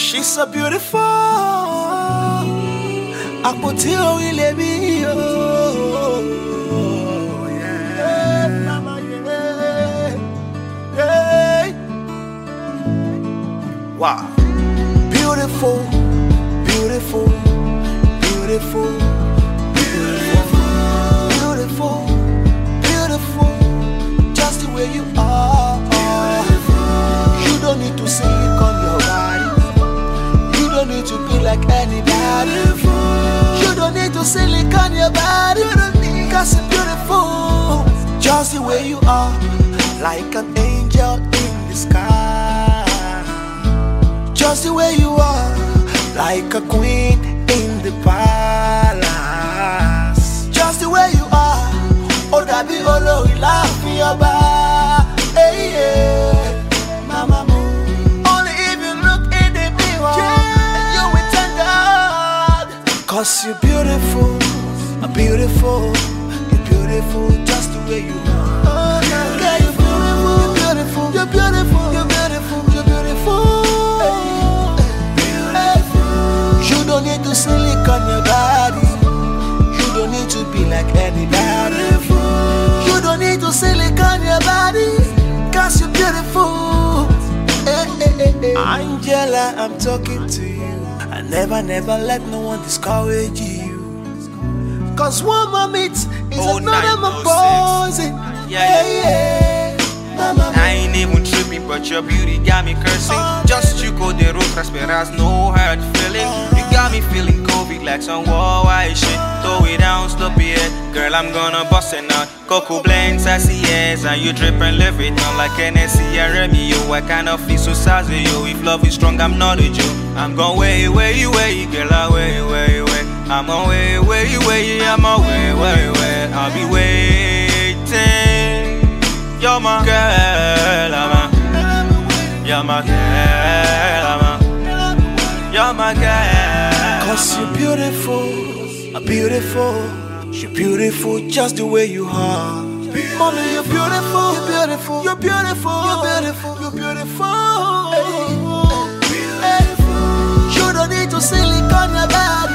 She's so beautiful. I put you in me. Yeah, mama, yeah. Wow. Beautiful, beautiful, beautiful, beautiful, beautiful, beautiful. Just the way you are. You don't need to silicone your body. You don't need to be like anybody. You don't need to silicone your body. Cause you're beautiful. Just the way you are. Like an angel in the sky. Just the way you are. Like a queen in the palace. Just the way you are. Oh, that be all we laugh in your back. Hey, yeah. Mama moon. Only if you look in the mirror, yeah, you will thank God. Cause you're beautiful, beautiful, you're beautiful just the way you are. Oh, yeah, you're beautiful, you're beautiful, you're beautiful, you're beautiful, you're beautiful. You don't need to silicone your body. You don't need to be like anybody. You don't need to silicone your body. Cause you're beautiful. Angela, I'm talking to you. I never let no one discourage you. Cause one moment is another man poison. Yeah. Mama, I ain't even tripping, but your beauty got me cursing. Just you go the road, prosperous, no hard feeling. You got me feeling COVID like some war white shit. Throw it down, stop it, girl, I'm gonna bust it out. Coco blend, sassy ass, and you drip and live it down like NSC and Remy. You, I kind of feel so sad with you. If love is strong, I'm not a Jew. I'm gon' way, girl, I way. I'm gon' way, I'm a way. I'll be waiting. You're my girl, you're my girl, you're my girl. Cause you're beautiful, beautiful, you're beautiful just the way you are. Mommy, you're beautiful, you're beautiful, you're beautiful, you're beautiful, you're beautiful. You don't need to silicone your body.